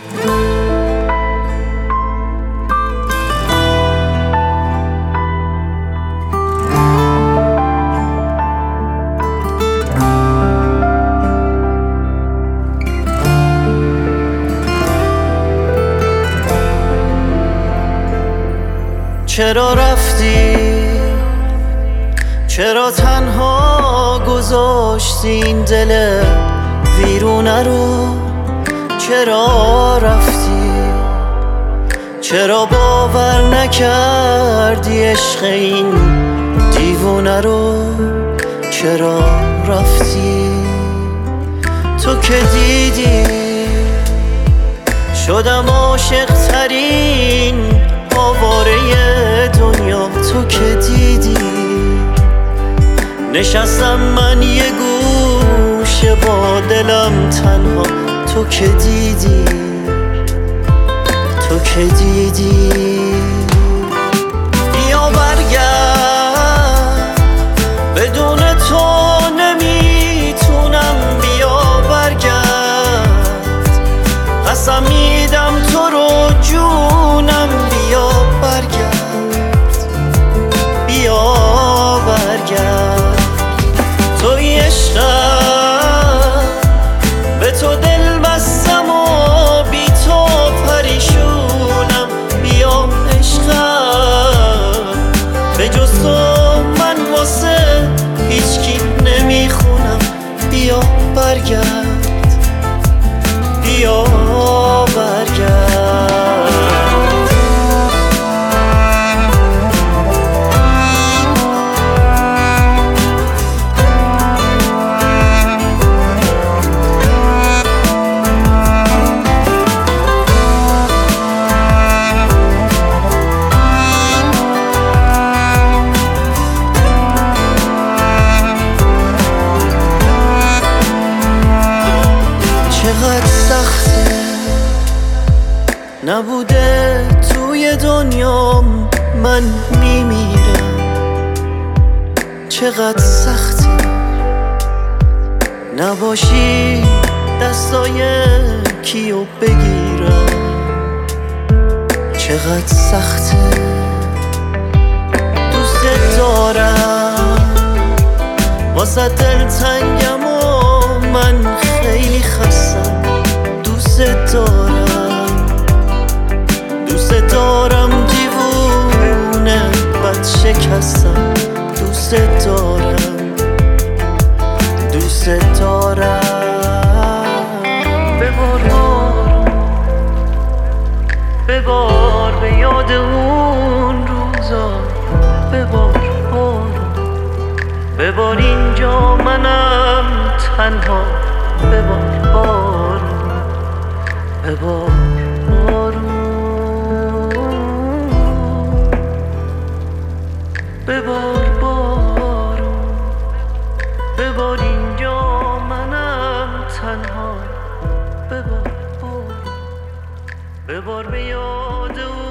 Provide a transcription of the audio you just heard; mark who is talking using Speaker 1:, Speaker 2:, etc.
Speaker 1: چرا رفتی؟ چرا تنها گذاشتی این دل ویرونه رو؟ چرا رفتی؟ چرا باور نکردی عشق این دیوونه رو؟ چرا رفتی؟ تو که دیدی شدم عاشق ترین آواره دنیا. تو که دیدی نشستم من یه گوشه با دلم تنها. تو که دیدی، تو که دیدی. بیا برگرد، بدون تو نمیتونم. بیا برگرد، قسم میدم تو رو جونم. بیا برگرد، بیا برگرد. توی عشقم به تو دل بستم و بی تو پریشونم. بیا عشقم، به جز تو من واسه هیچکی نمیخونم. بیا برگرد، بیا برگرد. چقدر سخته نبوده توی دنیام، من میمیرم. چقدر سخته نباشی دستای کیو بگیرم. چقدر سخته دوست دارم، واسه دلتنگم و من خیلی خستم. دوست دارم، دوست دارم دیوونه بد شکستم. دوست دارم، دوست دارم. ببار بارو، ببار به یاد اون روزا. ببار بارو، ببار اینجا منم تنها. ببار بارو، ببار بارو، ببار بارو. ببار اینجا منم تنها. ببار بارو، ببار به یاد